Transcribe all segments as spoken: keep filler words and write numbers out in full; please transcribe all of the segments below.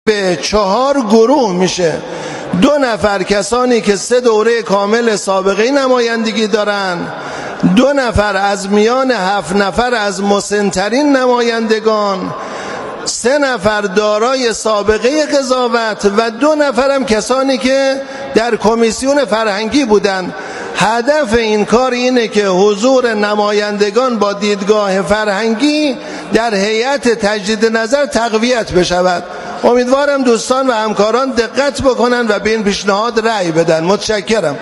به چهار گروه میشه. دو نفر کسانی که سه دوره کامل سابقه نمایندگی دارن، دو نفر از میان هفت نفر از مسن‌ترین نمایندگان، سه نفر دارای سابقه قضاوت و دو نفر هم کسانی که در کمیسیون فرهنگی بودن. هدف این کار اینه که حضور نمایندگان با دیدگاه فرهنگی در هیئت تجدید نظر تقویت بشود. امیدوارم دوستان و همکاران دقت بکنن و به این پیشنهاد رأی بدن. متشکرم.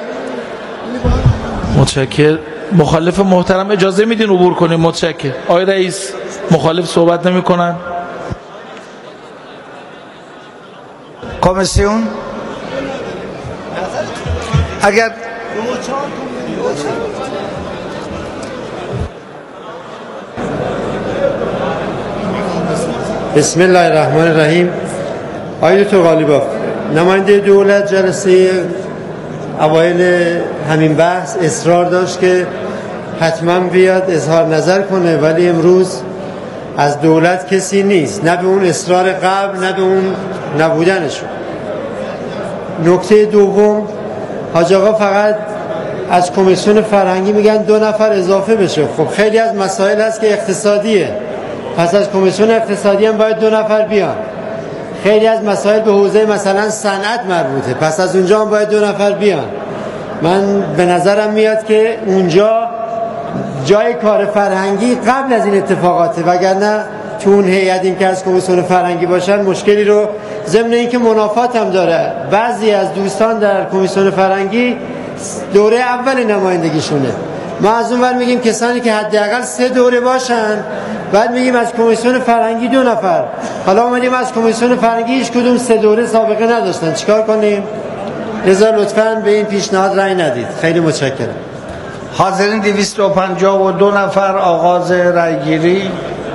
متشکر. مخالف محترم اجازه میدین عبور کنیم؟ متشکر. آقای رئیس مخالف صحبت نمی کنن؟ کمیسیون اگر بسم الله الرحمن الرحیم. آقای دکتر قالیباف، نماینده دولت جلسه اوایل همین بحث اصرار داشت که حتما بیاد اظهار نظر کنه، ولی امروز از دولت کسی نیست، نه به اون اصرار قبل نه به اون نبودنشون. نکته دوم، حاج آقا فقط از کمیسیون فرهنگی میگن دو نفر اضافه بشه. خب خیلی از مسائل هست که اقتصادیه، پس از کمیسیون اقتصادی هم باید دو نفر بیان. خیلی از مسائل به حوزه مثلا صنعت مربوطه، پس از اونجا هم باید دو نفر بیان. من به نظرم میاد که اونجا جای کار فرهنگی قبل از این اتفاقاته، وگرنه تو اون هیئت این که از کمیسیون فرهنگی باشن مشکلی رو، ضمن این که منافات هم داره. بعضی از دوستان در کمیسیون فرهنگی دوره اول نمایندگیشونه، ما از اون ور میگیم کسانی که حداقل سه دوره باشن، بعد میگیم از کمیسیون فرهنگی دو نفر. حالا اومدیم از کمیسیون فرهنگی هیچ کدوم سه دوره سابقه نداشتن، چیکار کنیم؟ لذا لطفاً به این پیشنهاد رأی ندید. خیلی متشکرم. حاضرین دویست و پنجاه و دو نفر. آغاز رأیگیری.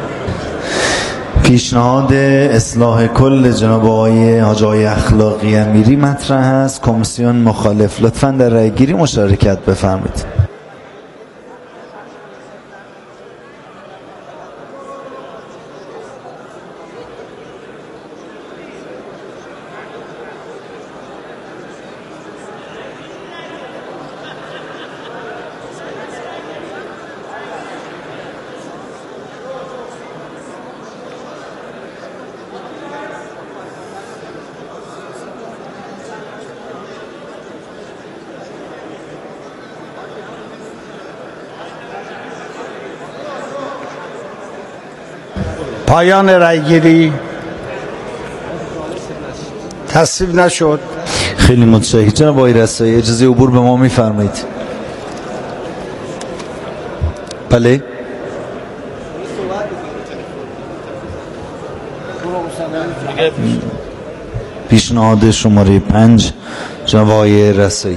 پیشنهاد اصلاح کل جناب آقای حاج آقای اخلاقی امیری مطرح است. کمیسیون مخالف. لطفاً در رأیگیری مشارکت بفرمایید. پایان رأیگیری. تصویب نشد. خیلی متشکرم. جناب آقای رسایی اجازه عبور به ما میفرمایید؟ بله. پیشنهاد شماره پنج جناب آقای رسایی.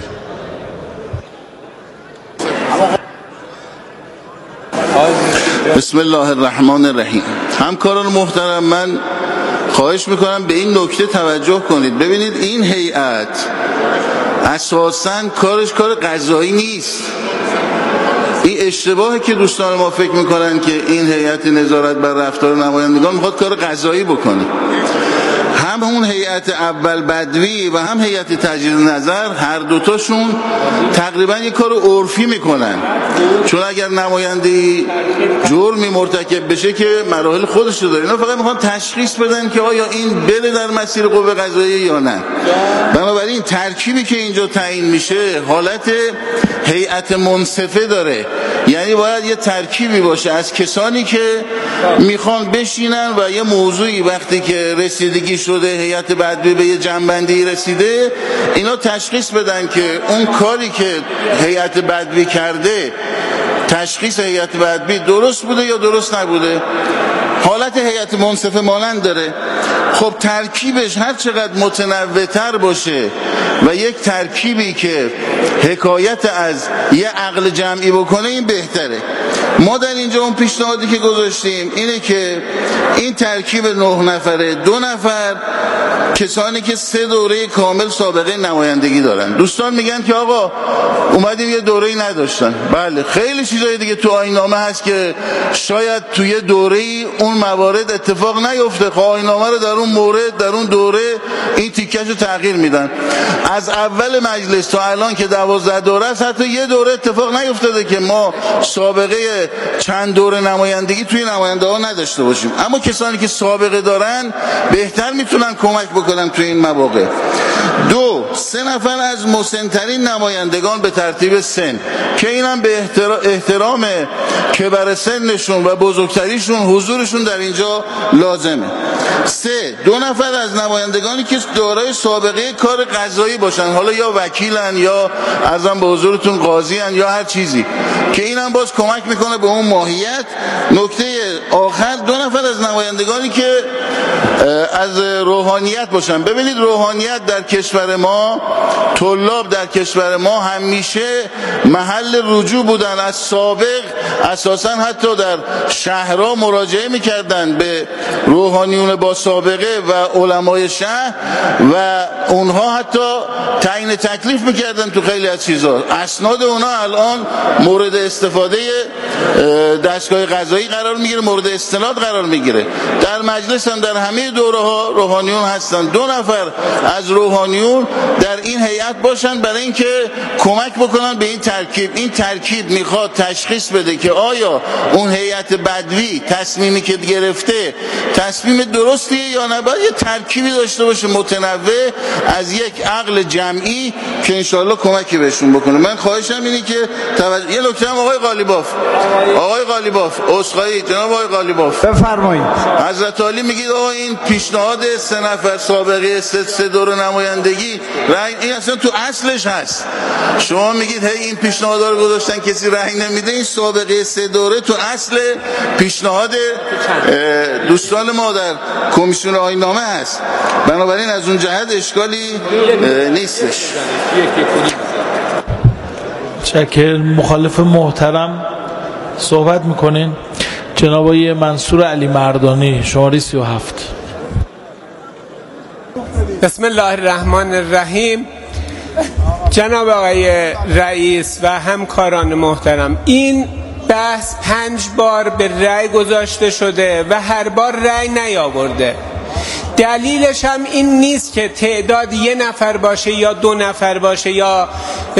بسم الله الرحمن الرحیم. همکاران محترم، من خواهش میکنم به این نکته توجه کنید. ببینید این هیئت اساساً کارش کار قضایی نیست. این اشتباهی که دوستان ما فکر میکنن که این هیئت نظارت بر رفتار نمایندگان میخواد کار قضایی بکنه. هم اون هیئت اول بدوی و هم هیئت تجدید نظر هر دوتاشون تقریبا یک کار عرفی میکنن، چون اگر نماینده جرمی مرتکب بشه که مراحل خودش رو داره. اینا فقط میخوان تشخیص بدن که آیا این بره در مسیر قوه قضاییه یا نه. بنابراین ترکیبی که اینجا تعیین میشه حالت هیئت منصفه داره، یعنی باید یه ترکیبی باشه از کسانی که میخوان بشینن و یه موضوعی وقتی که رسیدگی شده هیئت بدوی به یه جنبندی رسیده، اینا تشخیص بدن که اون کاری که هیئت بدوی کرده، تشخیص هیئت بدوی درست بوده یا درست نبوده. حالت هیئت منصفه مانند داره. خب ترکیبش هر چقدر متنوع‌تر باشه و یک ترکیبی که حکایت از یه عقل جمعی بکنه، این بهتره. ما در اینجا اون پیشنهادی که گذاشتیم اینه که این ترکیب نه نفره، دو نفر کسانی که سه دوره کامل سابقه نمایندگی دارن. دوستان میگن که آقا اومدیم یه دوره‌ای نداشتن. بله، خیلی چیزای دیگه تو آیین‌نامه هست که شاید توی دوره‌ای اون موارد اتفاق نیفته. خب آیین‌نامه رو در اون مورد در اون دوره این تیکه‌شو تغییر میدن. از اول مجلس تا الان که دوازده دوره است، حتی یه دوره اتفاق نیفتاده که ما سابقه چند دوره نمایندگی توی نماینده ها نداشته باشیم. اما کسانی که سابقه دارن بهتر میتونن کمک بکنن توی این مواقع. دو، سه نفر از مسن‌ترین نمایندگان به ترتیب سن که اینم به احترام کبر سنشون و بزرگتریشون حضورشون در اینجا لازمه. سه، دو نفر از نمایندگانی که دارای سابقه کار قضایی باشن، حالا یا وکیلن یا ازم به حضورتون قاضی‌ان یا هر چیزی، که اینم باز کمک میکنه به اون ماهیت. نکته آخر، دو نفر از نمایندگانی که از روحانیت باشن. ببینید روحانیت در کشور ما، طلاب در کشور ما همیشه محل رجوع بودن. از سابق اساسا حتی در شهرها مراجعه میکردن به روحانیون با سابقه و علمای شهر و اونها حتی تعیین تکلیف میکردن تو خیلی از چیزها. اسناد اونها الان مورد استفاده دستگاه قضایی قرار میگیره، مورد استناد قرار میگیره. در مجلس هم در همه دوره ها روحانیون هستن. دو نفر از روحانیون در این هیئت باشن برای اینکه کمک بکنن به این ترکیب. این ترکیب میخواد تشخیص بده که آیا اون هیئت بدوی تصمیمی که گرفته تصمیم درستیه یا نه. باید یه ترکیبی داشته باشه متنوع از یک عقل جمعی که انشالله کمکی بهشون بکنه. من خواهشم اینه که توجه... یه نکته هم آقای قالیباف آقای قالیباف اسخایی جناب آقای قالیباف بفرمایید. حضرت علی میگید آقا این پیشنهاد سه نفر سابقه سه, سه دور نمایندگی رأی این اصلا تو اصلش هست. شما میگید هی این پیشنهادا رو گذاشتن کسی رأی نمیده. این سابقه سه دوره تو اصل پیشنهاد دوستان ما در کمیسیون آیین‌نامه هست. بنابراین از اون جهت اشکالی نیستش. چکر مخالف محترم صحبت میکنین. جناب آقای منصور علی مردانی شماره سی و هفت. بسم الله الرحمن الرحیم. جناب آقای رئیس و همکاران محترم، این بحث پنج بار به رأی گذاشته شده و هر بار رأی نیاورده. دلیلش هم این نیست که تعداد یه نفر باشه یا دو نفر باشه یا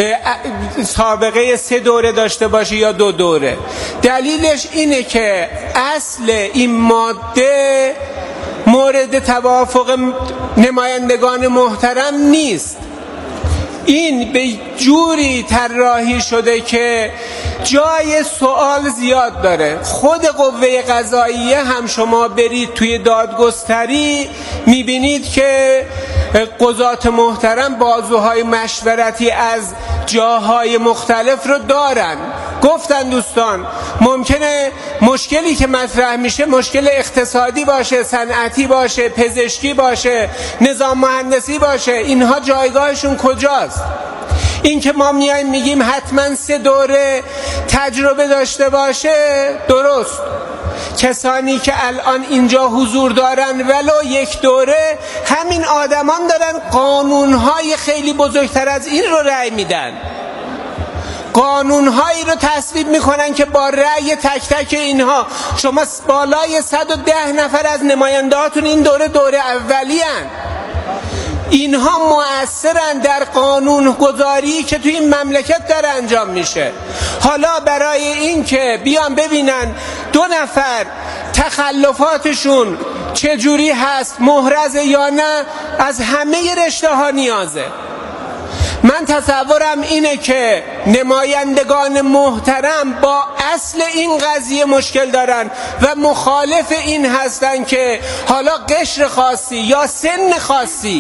سابقه سه دوره داشته باشه یا دو دوره. دلیلش اینه که اصل این ماده مورد توافق نمایندگان محترم نیست. این به جوری طراحی شده که جای سوال زیاد داره. خود قوه قضاییه هم شما برید توی دادگستری میبینید که قضات محترم بازوهای مشورتی از جاهای مختلف رو دارن. گفتن دوستان ممکنه مشکلی که مطرح میشه مشکل اقتصادی باشه، صنعتی باشه، پزشکی باشه، نظام مهندسی باشه. اینها جایگاهشون کجاست؟ این که ما میایم میگیم حتما سه دوره تجربه داشته باشه، درست. کسانی که الان اینجا حضور دارن ولو یک دوره، همین آدمان دارن قانونهای خیلی بزرگتر از این رو رأی میدن. قانونهایی رو تصویب میکنن که با رأی تک تک اینها شما بالای صد و ده نفر از نمایندهاتون این دوره دوره اولی هن. اینها مؤثرن در قانون گذاری که توی این مملکت داره انجام میشه. حالا برای این که بیان ببینن دو نفر تخلفاتشون چجوری هست، محرزه یا نه، از همه رشته ها نیازه. من تصورم اینه که نمایندگان محترم با اصل این قضیه مشکل دارن و مخالف این هستن که حالا قشر خاصی یا سن خاصی،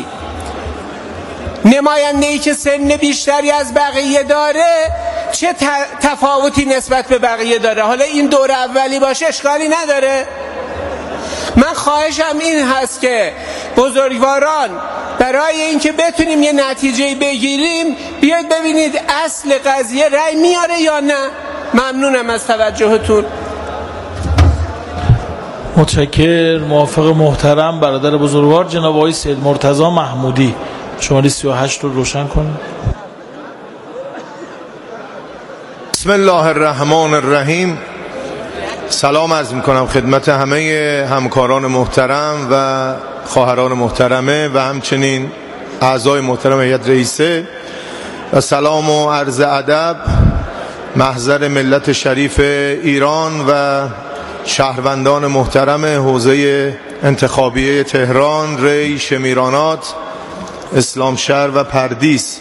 نماینده‌ای که سن بیشتری از بقیه داره چه تفاوتی نسبت به بقیه داره. حالا این دور اولی باشه اشکالی نداره. من خواهشم این هست که بزرگواران برای اینکه بتونیم یه نتیجه بگیریم بیاید ببینید اصل قضیه رأی میاره یا نه. ممنونم از توجهتون. متشکر. موافق محترم برادر بزرگوار جناب آقای سید مرتضی محمودی، شماره سی و هشت رو روشن کنید. بسم الله الرحمن الرحیم. سلام عرض میکنم خدمت همه همکاران محترم و خواهران محترمه و همچنین اعضای محترم هیئت رئیسه و سلام و عرض ادب محضر ملت شریف ایران و شهروندان محترم حوزه انتخابیه تهران، ری، شمیرانات، اسلامشهر و پردیس.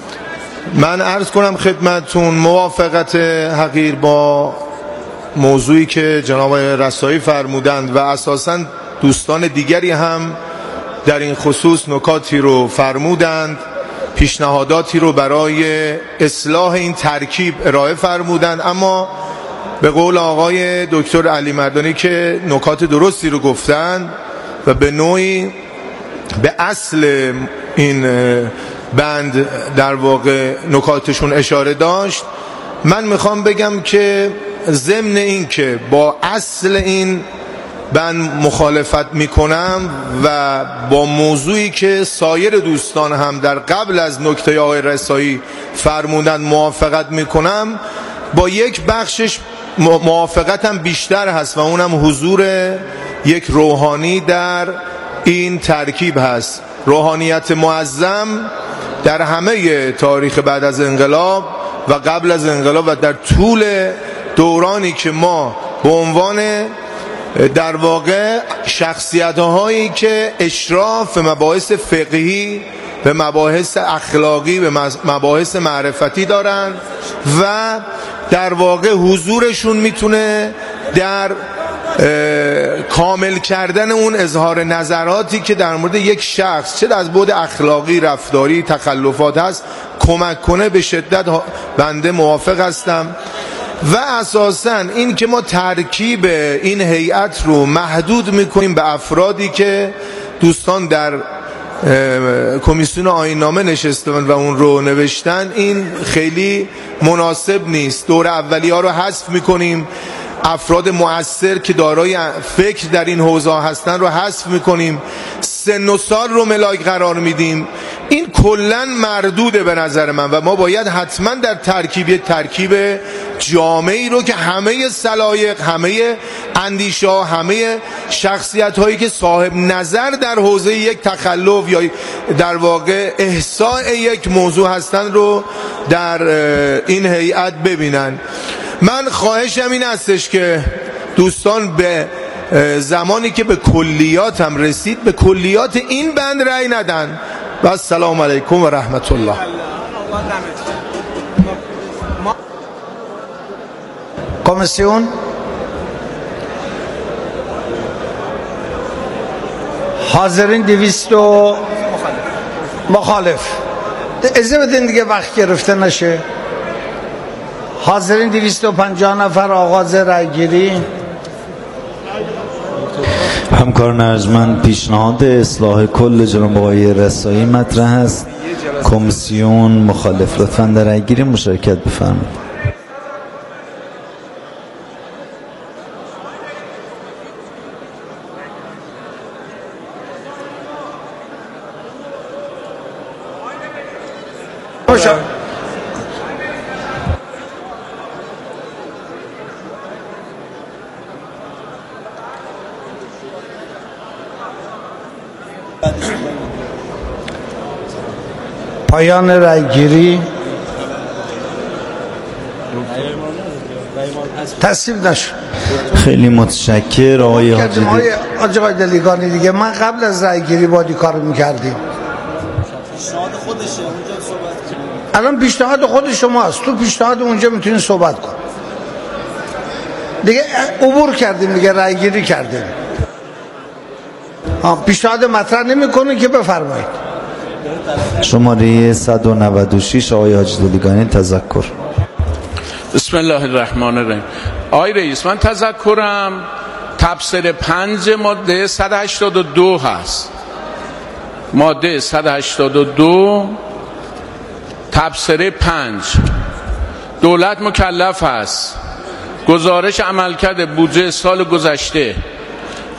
من عرض کنم خدمتتون موافقت حقیر با موضوعی که جناب رسایی فرمودند و اساساً دوستان دیگری هم در این خصوص نکاتی رو فرمودند، پیشنهاداتی رو برای اصلاح این ترکیب ارائه فرمودند، اما به قول آقای دکتر علی مردانی که نکات درستی رو گفتند و به نوعی به اصل این بند در واقع نکاتشون اشاره داشت. من میخوام بگم که ضمن این که با اصل این بند مخالفت میکنم و با موضوعی که سایر دوستان هم در قبل از نکته آقای رسایی فرمودند موافقت میکنم، با یک بخشش موافقتم بیشتر هست و اونم حضور یک روحانی در این ترکیب هست. روحانیت معظم در همه تاریخ بعد از انقلاب و قبل از انقلاب و در طول دورانی که ما به عنوان در واقع شخصیت هایی که اشراف به مباحث فقهی، به مباحث اخلاقی، به مباحث معرفتی دارن و در واقع حضورشون میتونه در کامل کردن اون اظهار نظراتی که در مورد یک شخص چه از بعد اخلاقی، رفتاری، تخلفات هست کمک کنه. به شدت بنده موافق هستم و اساساً این که ما ترکیب این هیئت رو محدود میکنیم به افرادی که دوستان در کمیسیون آیین‌نامه نشستن و اون رو نوشتن، این خیلی مناسب نیست. دور اولی ها رو حذف میکنیم، افراد مؤثر که دارای فکر در این حوزه هستن رو حذف میکنیم، سن و سال رو ملاک قرار میدیم. این کلن مردوده به نظر من و ما باید حتما در ترکیب ترکیب جامعی رو که همه سلایق، همه اندیشه ها، همه شخصیت هایی که صاحب نظر در حوزه یک تخلف یا در واقع احصاء یک موضوع هستن رو در این هیئت ببینن. من خواهشم این هستش که دوستان به زمانی که به کلیات هم رسید به کلیات این بند رأی ندن. و السلام علیکم و رحمت الله. کمیسیون حاضرین دویست و مخالف. اجازه بدین دیگه وقت گرفته نشه. حاضرین دویست و پنجاه نفر، آغاز رأیگیری. همکاران ارجمند، پیشنهاد اصلاح کل جناب آقای رسایی مطرح است. کمیسیون مخالف، لطفاً در رأیگیری مشارکت بفرمایید. پایان رأیگیری. تصویب نشد. خیلی متشکر آقای حاجی آقای دلیگانی. دیگه من قبل از رأیگیری بادی کار میکردیم. الان پیشنهاد خود شماست، تو پیشنهاد اونجا میتونید صحبت کن. دیگه عبور کردیم، دیگه رأیگیری کردیم. پیشنهاد مطرح نمیکنه که بفرمایید. شماره صد و نود و شش آقای حاجی دلیگانی تذکر. بسم الله الرحمن الرحیم. آقای رئیس، من تذکرم تبصره پنج ماده صد و هشتاد و دو هست. ماده صد و هشتاد و دو تبصره پنج، دولت مکلف است گزارش عملکرد بودجه سال گذشته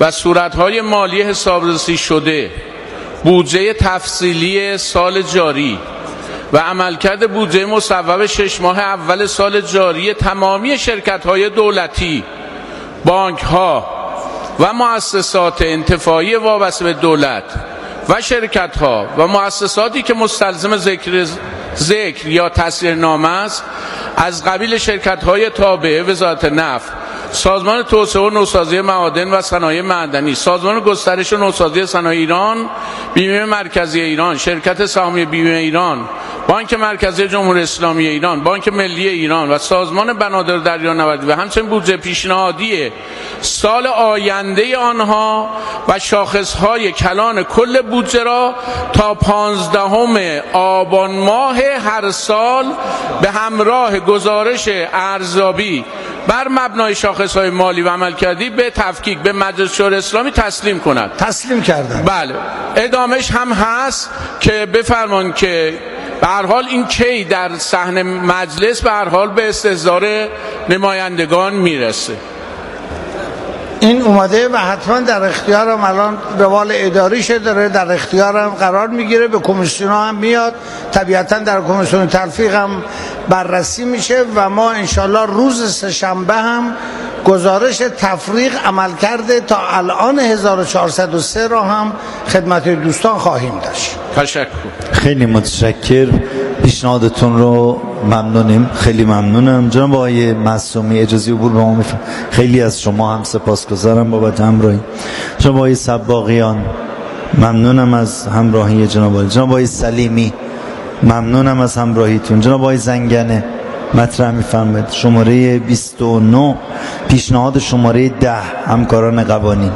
و صورتهای مالی حسابرسی شده، بودجه تفصیلی سال جاری و عملکرد بودجه مصوب شش ماه اول سال جاری تمامی شرکت‌های دولتی، بانک‌ها و مؤسسات انتفاعی وابسته به دولت و شرکت‌ها و مؤسساتی که مستلزم ذکر ذکر یا تصریح‌نامه است از قبیل شرکت‌های تابع وزارت نفت، سازمان توسعه و نوسازی معادن و صنایع معدنی، سازمان گسترش و نوسازی صنایع ایران، بیمه مرکزی ایران، شرکت سهامی بیمه ایران، بانک مرکزی جمهوری اسلامی ایران، بانک ملی ایران و سازمان بنادر دریانوردی و همچنین بودجه پیشنهادی سال آینده آنها و شاخصهای کلان کل بودجه را تا پانزدهم آبان ماه هر سال به همراه گزارش ارزیابی بر مبنای شاخصهای مالی و عملکردی به تفکیک به مجلس شورای اسلامی تسلیم کند. تسلیم کردن. بله. ادامش هم هست که بفرمان که به هر حال این کی در صحن مجلس به هر حال به استحضار نمایندگان میرسه. این اومده و حتما در اختیارم الان به وال اداریشه داره، در اختیارم قرار میگیره، به کمیسیون هم میاد، طبیعتا در کمیسیون تلفیق هم بررسی میشه و ما انشالله روز سه‌شنبه هم گزارش تفریق عمل کرده تا الان هزار و چهارصد و سه را هم خدمت دوستان خواهیم داشت. تشکر. خیلی متشکر، پیشنهادتون رو ممنونیم، خیلی ممنونم. جناب آقای معصومی اجازه عبور به ما میفرمایید. خیلی از شما هم سپاسگزارم بابت همراهی. جناب آقای سباقیان ممنونم از همراهی جناب آقای. جناب آقای سلیمی ممنونم از همراهیتون. جناب آقای زنگنه مطرح می‌فرمایید شماره بیست و نه، پیشنهاد شماره ده، همکاران قوانین.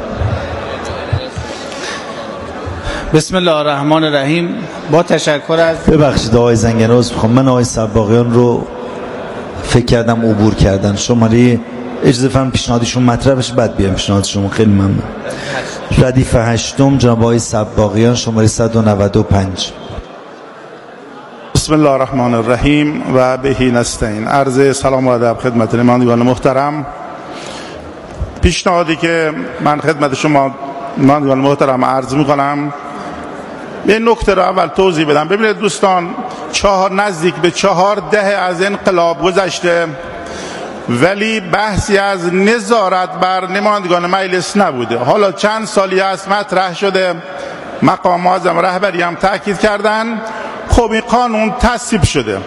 بسم الله الرحمن الرحیم. با تشکر از ببخشید آقای زنگنه، عذر می‌خوام، من آقای سباقیان رو فکر کردم عبور کردن. شماره اجازه فرم پیشنهادشون مطرح بشه بعد بیام پیشنهاد شما. خیلی ممنون. ردیف هشتم جناب آقای سباقیان شماره صد و نود و پنج. بسم الله الرحمن الرحیم و بهی نستعین. عرض سلام و ادب خدمت نمایندگان محترم. پیشنهادی که من خدمت شما نمایندگان محترم عرض میکنم، یه نکته رو اول توضیح بدم. ببینید دوستان، چهار نزدیک به چهار دهه از انقلاب گذشته ولی بحثی از نظارت بر نمایندگان مجلس نبوده. حالا چند سالی است مطرح شده، مقام معظم رهبری هم تاکید کردن. خب این قانون تصویب شده.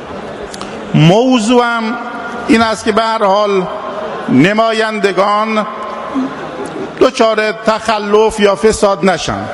موضوعم این است که به هر حال نمایندگان دچار تخلف یا فساد نشن.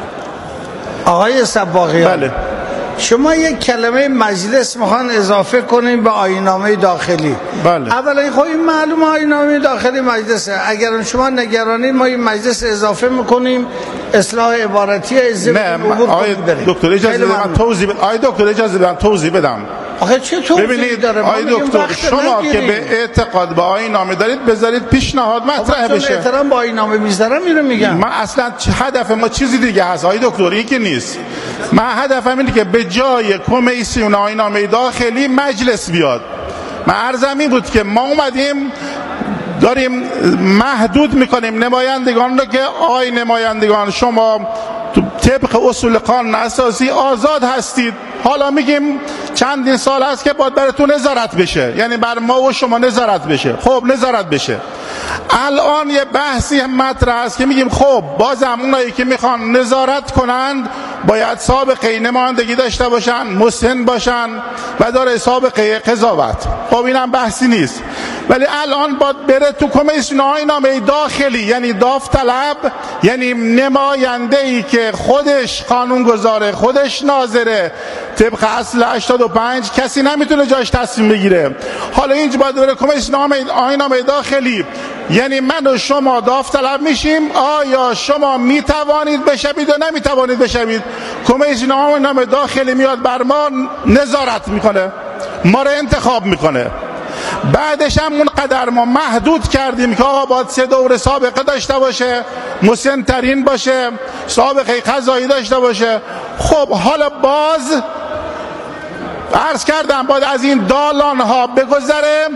آقای سباقیان، بله، شما یک کلمه مجلس میخوان اضافه کنیم به آیین‌نامه داخلی. بله. اولا خب این معلومه آیین‌نامه داخلی مجلسه. اگر شما نگرانید ما این مجلس اضافه میکنیم، اصلاح عبارتی از نه آقای دکتر اجازه بدید من توضیح بدم. آقای دکتر اجازه بدید من توضیح بدم. آخه چه توضیحی ببینید داره؟ آقای دکتر شما که به اعتقاد به آیین‌نامه دارید بذارید پیشنهاد مطرح بشه. احترام به آیین‌نامه میذارم اینو میگم. من اصلا هدف ما چیزی دیگه هست آقای دکتر، این که نیست. من هدفم اینه که به جای کمیسیون آیین‌نامه داخلی مجلس بیاد. من عرضم این بود که ما اومدیم داریم محدود میکنیم نمایندگان رو که آی نمایندگان شما طبق اصول قانون اساسی آزاد هستید. حالا میگیم چندین سال هست که باید براتون نظارت بشه، یعنی بر ما و شما نظارت بشه. خب نظارت بشه. الان یه بحثی مطرح است که میگیم خب بازم اونایی که میخوان نظارت کنند باید سابقه نمایندگی داشته باشن، مسن باشن و داره سابقه قضاوت. خب اینم بحثی نیست، ولی الان باید بره تو کمیسیون آیین‌نامه داخلی، یعنی داوطلب، یعنی نماینده ای که خودش قانون گذاره، خودش ناظره طبق اصل هشتاد و پنج، کسی نمیتونه جاش تصمیم بگیره. حالا اینجا باید بره کمیسیون آیین‌نامه داخلی، یعنی من و شما داوطلب میشیم آیا شما میتوانید بشوید یا نمیتوانید بشوید. کمیسیون آیین‌نامه داخلی میاد بر ما نظارت میکنه، ما رو انتخاب میکنه. بعدش هم اونقدر ما محدود کردیم که آقا باید سه دوره سابقه داشته باشه، مسن ترین باشه، سابقه قضایی داشته باشه. خب حالا باز عرض کردم باید از این دالان ها بگذره.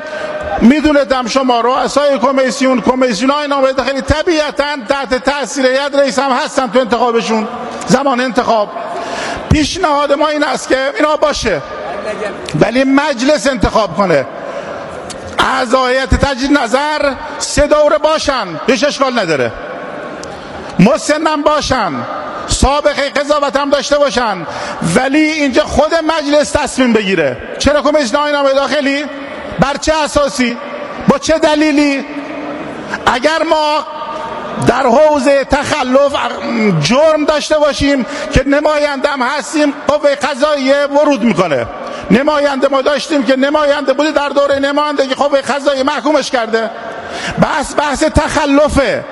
میدونیدم شما رؤسای کمیسیون کمیسیون های نامه داخلی طبیعتا تحت تاثیر هیئت رئیس هم هستن تو انتخابشون زمان انتخاب. پیشنهاد ما این است که اینا باشه ولی مجلس انتخاب کنه، اعضای هیئت تجدید نظر سه دوره باشن، هیچ اشکال نداره، مسنم باشن، سابقه قضاوت هم داشته باشن، ولی اینجا خود مجلس تصمیم بگیره. چرا کمیسیون های نامه داخلی؟ بر چه اساسی؟ با چه دلیلی؟ اگر ما در حوزه تخلف جرم داشته باشیم که نماینده هم هستیم، قوه قضاییه ورود میکنه. نماینده ما داشتیم که نماینده بوده، در دوره نمایندگی قوه قضاییه محکومش کرده. بحث بحث تخلفه،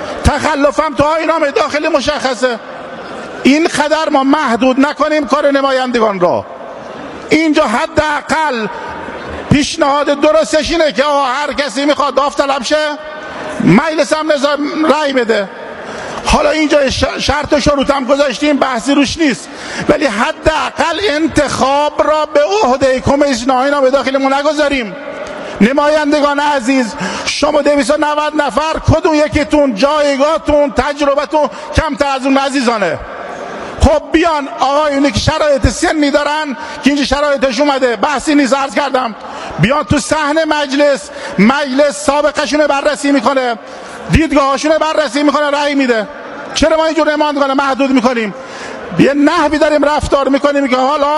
تخلف هم تو آیین نامه داخلی مشخصه. این قدر ما محدود نکنیم کار نمایندگان را. اینجا حداقل پیشنهاد درستش اینه که هر کسی میخواد داوطلب شه مجلس هم رأی بده. حالا اینجا شرط و شروط هم گذاشتیم، بحثی روش نیست، ولی حداقل انتخاب را به عهده کمیسیون های نامه داخلی ما نگذاریم. نمایندگان عزیز، شما دویست و نود نفر، کدوم یکیتون جایگاهتون تجربتون کمتر از اون عزیزانه؟ خب بیان آقایونی که شرایط سنی دارن که اینجا شرایطش اومده، بحثی نیست، عرض کردم، بیان تو صحن مجلس، مجلس سابقه‌شون بررسی میکنه، دیدگاهاشون بررسی میکنه، رأی میده. چرا ما اینجور نمایندگان محدود میکنیم؟ یه نحوی داریم رفتار میکنیم که حالا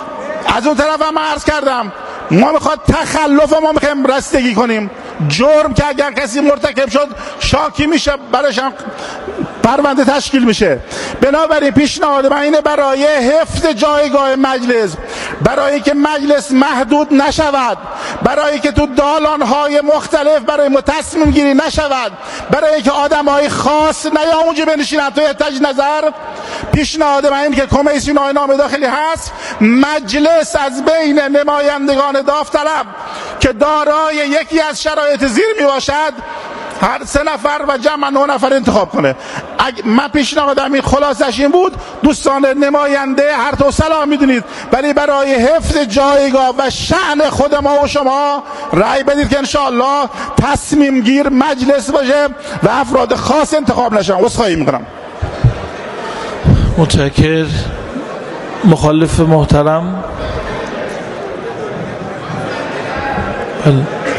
از اون طرف هم عرض کردم ما میخواد تخلف ما میخوایم رستگی کنیم. جرم که اگر کسی مرتکب شد شاکی میشه، برایش هم پرونده تشکیل میشه. بنابراین پیشنهاد من اینه برای حفظ جایگاه مجلس، برای که مجلس محدود نشود، برای که تو دالانهای مختلف برای ما تصمیم گیری نشود، برای که آدمهای خاص نیا اونجا بنشینن توی تجدید نظر، پیشنهاد من اینه که کمیسیون های نامه داخلی هست، مجلس از بین نمایندگان داوطلب که دارای یکی از شرایط زیر می باشد هر سه نفر و جمع نه نفر انتخاب کنه. من پیشنهادم این خلاصش این بود. دوستان نماینده هر تو سلام میدونید، ولی برای حفظ جایگاه و شأن خود ما و شما رأی بدید که انشاءالله تصمیم گیر مجلس باشه و افراد خاص انتخاب نشن. عذرخواهی میکنم. متشکرم. مخالف محترم. بله.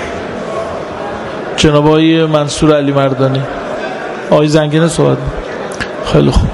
جناب آقای منصور علی مردانی. آقای زنگینه صحبت. خیلی خوب.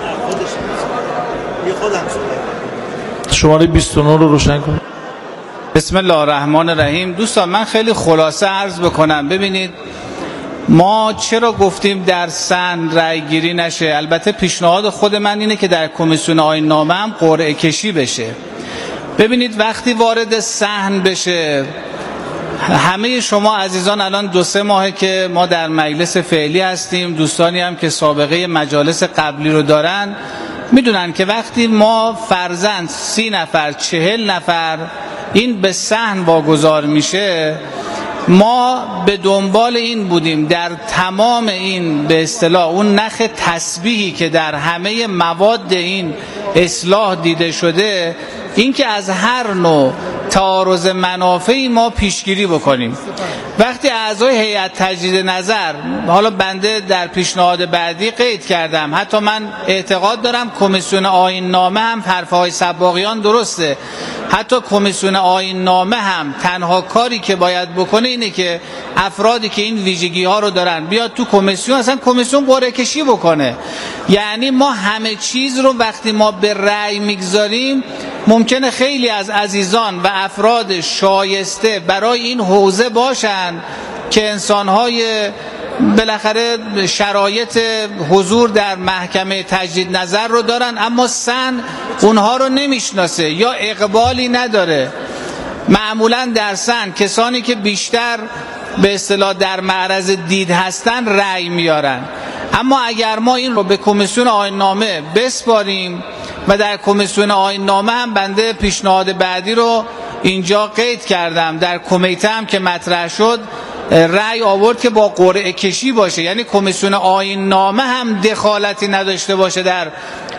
شماره بیست و نه رو روشن کنید. بسم الله الرحمن الرحیم. دوستان من خیلی خلاصه عرض بکنم. ببینید ما چرا گفتیم در صحن رأی گیری نشه؟ البته پیشنهاد خود من اینه که در کمیسیون آیین نامه هم قرعه کشی بشه. ببینید وقتی وارد صحن بشه، همه شما عزیزان الان دو سه ماهه که ما در مجلس فعلی هستیم، دوستانی هم که سابقه مجالس قبلی رو دارن میدونن که وقتی ما فرضاً سی نفر چهل نفر این به صحن واگذار میشه، ما به دنبال این بودیم در تمام این به اصطلاح اون نخ تسبیحی که در همه مواد این اصلاح دیده شده، این که از هر نوع تعارض منافعی ما پیشگیری بکنیم. وقتی اعضای هیئت تجدید نظر، حالا بنده در پیشنهاد بعدی قید کردم، حتی من اعتقاد دارم کمیسیون آیین نامه هم حرفهای سباقیان درسته، حتی کمیسیون آیین نامه هم تنها کاری که باید بکنه اینه که افرادی که این ویژگی ها رو دارن بیاد تو کمیسیون، اصلا کمیسیون قرعه کشی بکنه. یعنی ما همه چیز رو وقتی ما به رأی میگذاریم، ممکنه خیلی از عزیزان و افراد شایسته برای این حوزه باشن که انسانهای بالاخره شرایط حضور در محکمه تجدید نظر رو دارن، اما سن اونها رو نمیشناسه یا اقبالی نداره. معمولا در سن کسانی که بیشتر به اصطلاح در معرض دید هستن رأی میارن. اما اگر ما این رو به کمیسیون آیین نامه بسپاریم و در کمیسیون آیین نامه هم بنده پیشنهاد بعدی رو اینجا قید کردم، در کمیته هم که مطرح شد رأی آورد که با قرعه کشی باشه، یعنی کمیسیون آیین نامه هم دخالتی نداشته باشه در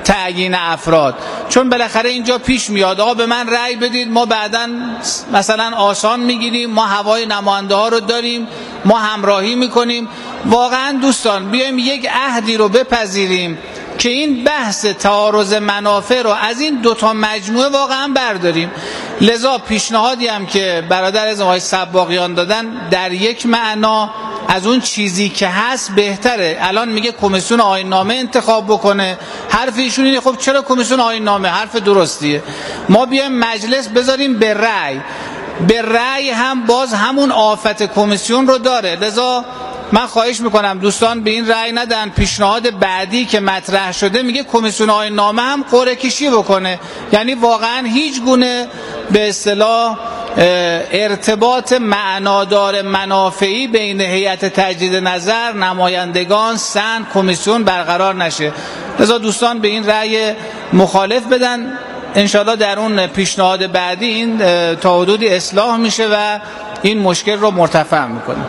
تعیین افراد، چون بالاخره اینجا پیش میاد آقا به من رأی بدید، ما بعداً مثلا آسان میگیریم، ما هوای نماینده ها رو داریم، ما همراهی میکنیم. واقعا دوستان بیایم یک عهدی رو بپذیریم که این بحث تعارض منافع رو از این دوتا مجموعه واقعا برداریم. لذا پیشنهادی هم که برادر از آقای سباقیان دادن در یک معنا از اون چیزی که هست بهتره. الان میگه کمیسیون آیین نامه انتخاب بکنه، حرف ایشون اینه خب چرا کمیسیون آیین نامه؟ حرف درستیه. ما بیایم مجلس بذاریم به رأی، به رأی هم باز همون آفت کمیسیون رو داره. لذا من خواهش میکنم دوستان به این رأی ندن. پیشنهاد بعدی که مطرح شده میگه کمیسیون آیین نامه هم قرعه کشی بکنه، یعنی واقعا هیچ گونه به اصطلاح ارتباط معنادار منافعی بین هیئت تجدید نظر، نمایندگان، سن، کمیسیون برقرار نشه. لذا دوستان به این رأی مخالف بدن. انشاءالله در اون پیشنهاد بعدی این تا حدودی اصلاح میشه و این مشکل رو مرتفع میکنه.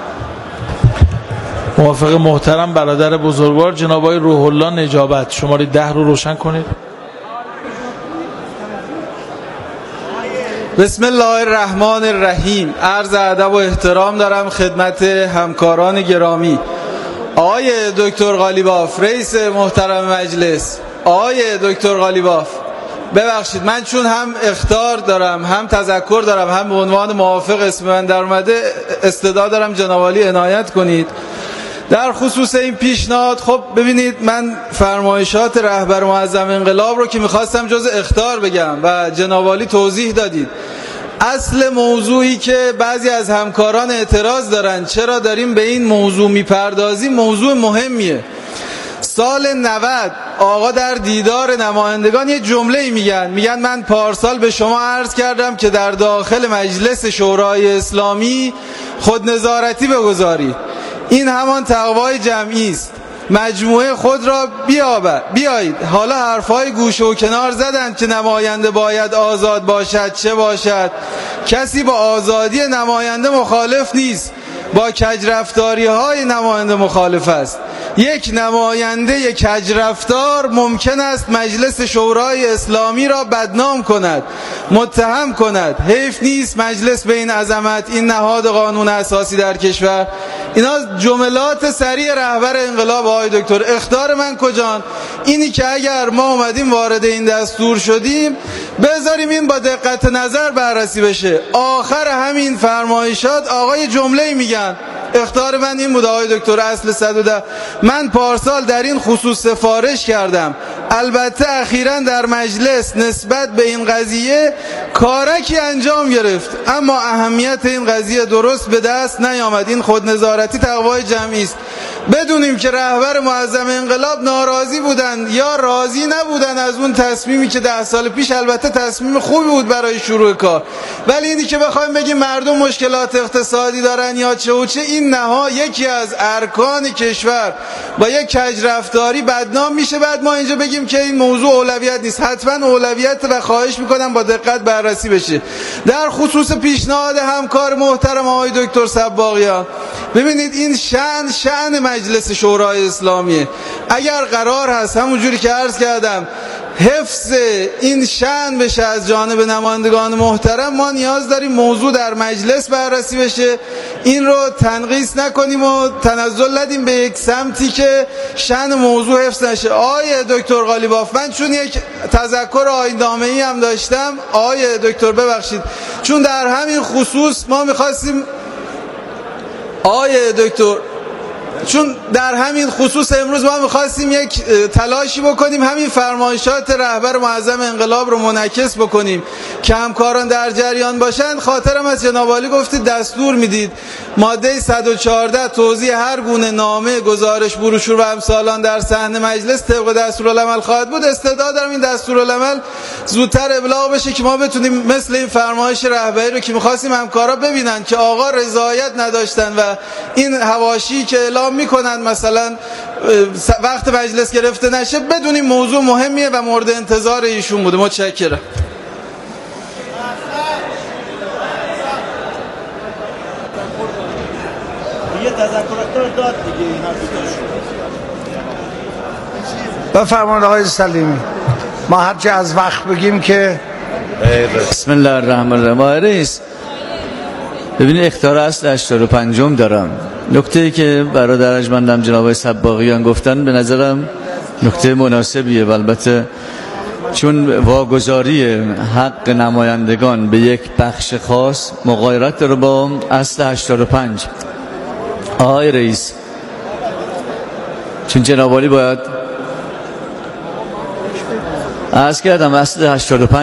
موافق محترم برادر بزرگوار جناب آقای روح الله نجابت، شماره ده رو روشن کنید. بسم الله الرحمن الرحیم. عرض ادب و احترام دارم خدمت همکاران گرامی. آقای دکتر قالیباف، رئیس محترم مجلس، آقای دکتر قالیباف، ببخشید من چون هم اخطار دارم هم تذکر دارم هم به عنوان موافق اسم من در اومده استدعا دارم جناب عالی عنایت کنید در خصوص این پیشنهاد. خب ببینید من فرمایشات رهبر معظم انقلاب رو که میخواستم جز اخطار بگم و جناب عالی توضیح دادید. اصل موضوعی که بعضی از همکاران اعتراض دارن چرا داریم به این موضوع میپردازیم موضوع مهمیه. سال نود آقا در دیدار نمایندگان یه جمله میگن میگن من پارسال به شما عرض کردم که در داخل مجلس شورای اسلامی خود نظارتی بگذارید. این همان تقوای جمعی است. مجموعه خود را بیایید. حالا حرفای گوشه و کنار زدن که نماینده باید آزاد باشد چه باشد. کسی با آزادی نماینده مخالف نیست، با کجرفتاری های نماینده مخالف است. یک نماینده کجرفتار ممکن است مجلس شورای اسلامی را بدنام کند، متهم کند. حیف نیست مجلس به این عظمت، این نهاد قانون اساسی در کشور. اینا جملات سریع رهبر انقلاب آقای دکتر. اخطار من کجان؟ اینی که اگر ما اومدیم وارد این دستور شدیم بذاریم این با دقت نظر بررسی بشه. آخر همین فرمایشات آقای جمله میگن. اخطار من این بود آقای دکتر اصل صد و ده. من پارسال در این خصوص سفارش کردم. البته اخیراً در مجلس نسبت به این قضیه کارکی انجام گرفت، اما اهمیت این قضیه درست به دست نیامد. این خود نظارتی تقوای جمعی است. بدونیم که رهبر معظم انقلاب ناراضی بودن یا راضی نبودن از اون تصمیمی که ده سال پیش، البته تصمیم خوبی بود برای شروع کار، ولی اینی که بخوایم بگیم مردم مشکلات اقتصادی دارن یا چه و چه، این نها یکی از ارکان کشور با یک کجرفتاری بدنام میشه. بعد ما اینجا بگیم که این موضوع اولویت نیست. حتما اولویت و خواهش میکنم با دقت بررسی بشه. در خصوص پیشنهاد همکار محترم آقای دکتر سباقیان، ببینید این شأن شأن مجلس شورای اسلامیه. اگر قرار هست همونجوری که عرض کردم حفظ این شأن بشه از جانب نمایندگان محترم، ما نیاز داریم موضوع در مجلس بررسی بشه، این رو تنقیص نکنیم و تنزل ندیم به یک سمتی که شأن موضوع حفظ نشه. آقای دکتر قالیباف، من چون یک تذکر آیین نامه‌ای هم داشتم آقای دکتر ببخشید، چون در همین خصوص ما می‌خواستیم آقای دکتر چون در همین خصوص امروز ما می‌خواستیم یک تلاشی بکنیم همین فرمایشات رهبر معظم انقلاب رو منعکس بکنیم که همکاران در جریان باشند. خاطرم از جناب عالی گفتید دستور میدید ماده صد و چهارده توزیع هر گونه نامه، گزارش، بروشور و امثالان در صحن مجلس طبق دستورالعمل خواهد بود. استعداد دارم این دستورالعمل زودتر ابلاغ بشه که ما بتونیم مثل این فرمایش رهبری رو که می‌خواستیم همکارا ببینن که آقا رضایت نداشتن و این حواشی که اعلام میکنن مثلا وقت مجلس گرفته نشه، بدونیم موضوع مهمیه و مورد انتظار ایشون بوده. متشکرم. یه تذکرات داد دیگه این حرفی داشت. بفرمایید آقای سلیمی. ما هرچی از وقت بگیم که بسم الله الرحمن الرحیم. آقای رئیس ببینید اختیار اصل هشتاد و پنج دارم. نکته ای که برادر ارجمندم جناب صباغیان گفتن به نظرم نکته مناسبیه و البته چون واگذاری حق نمایندگان به یک بخش خاص مغایرت داره با اصل هشتاد و پنج. آقای رئیس چون جناب عالی باید عرض کردم اصل هشتاد و پنج